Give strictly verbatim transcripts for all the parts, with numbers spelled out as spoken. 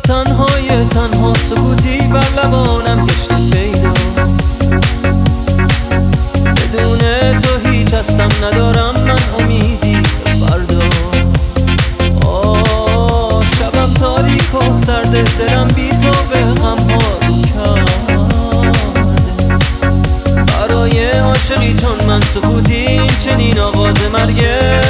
تنهای تنها سکوتی بر لبانم گشت پیدا. بدون تو هیچ هستم ندارم من امیدی به فردا. آه شبم تاریک و سرده، دلم بی تو به غم ها رو کرده. برای عاشقی چون من سکوتی این چنین آغاز مرگه.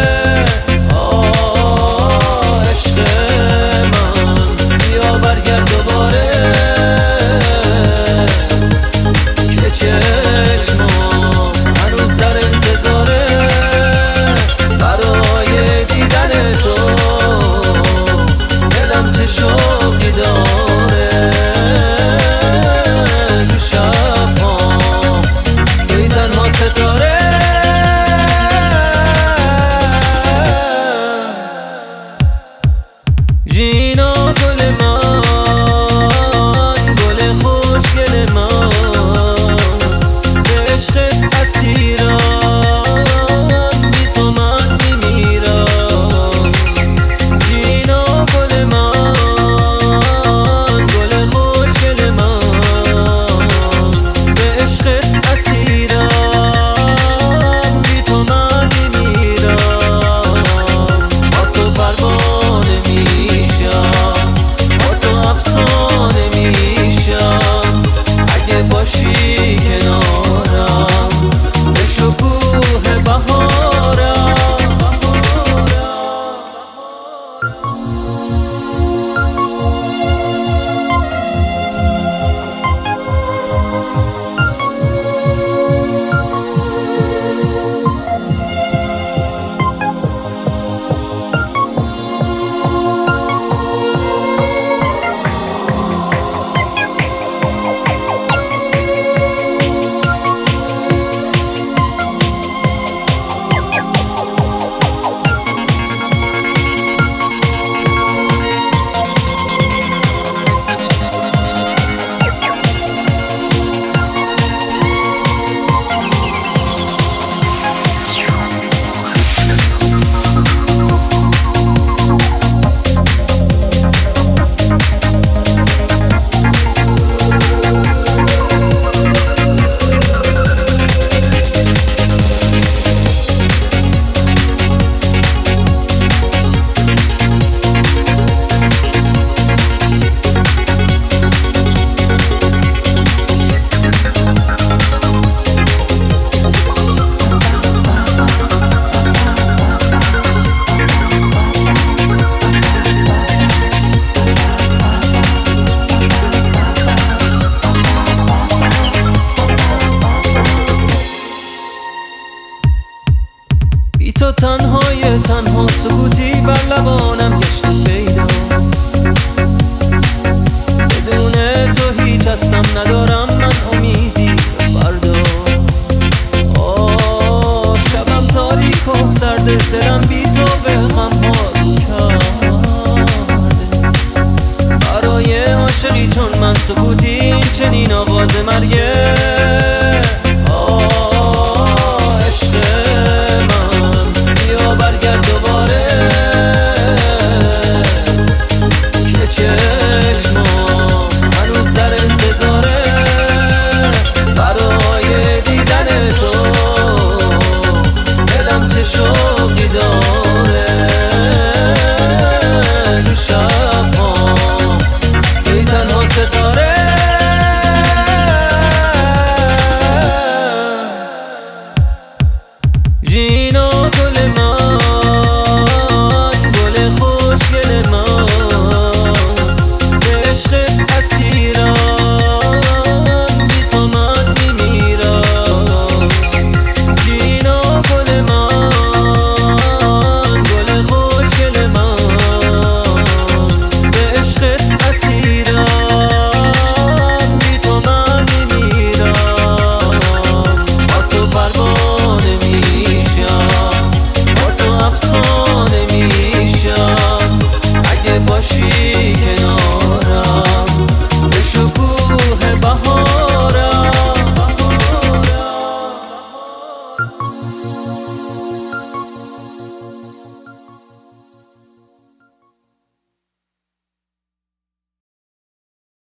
ژینا گل من، گل خوشگل من، به عشقت اسیرم، بی تو من میمیرم. ژینا گل من، گل خوشگل من، به عشقت اسیرم، بی تو من میمیرم. با تو پروانه میشم، با تو افسانه میشم، اگه باشی کنارم به شکوه بهارم. بی تو تنهای تنها سکوتی بر لبانم گشت پیدا. بدون تو هیچ هستم ندارم من امیدی به فردا. آه شبم تاریک و سرده، دلم بی تو به غم ها رو کرده. برای عاشقی چون من سکوتی این چنین آغاز مرگه. ژینا گل من، گل خوشگل من، به عشقت اسیرم، بی تو من میمیرم. ژینا گل من، گل خوشگل من، به عشقت اسیرم، بی تو من میمیرم. با تو پروانه میشم، با تو افسانه میشم، اگه باشی کنارم به شکوه بهارم.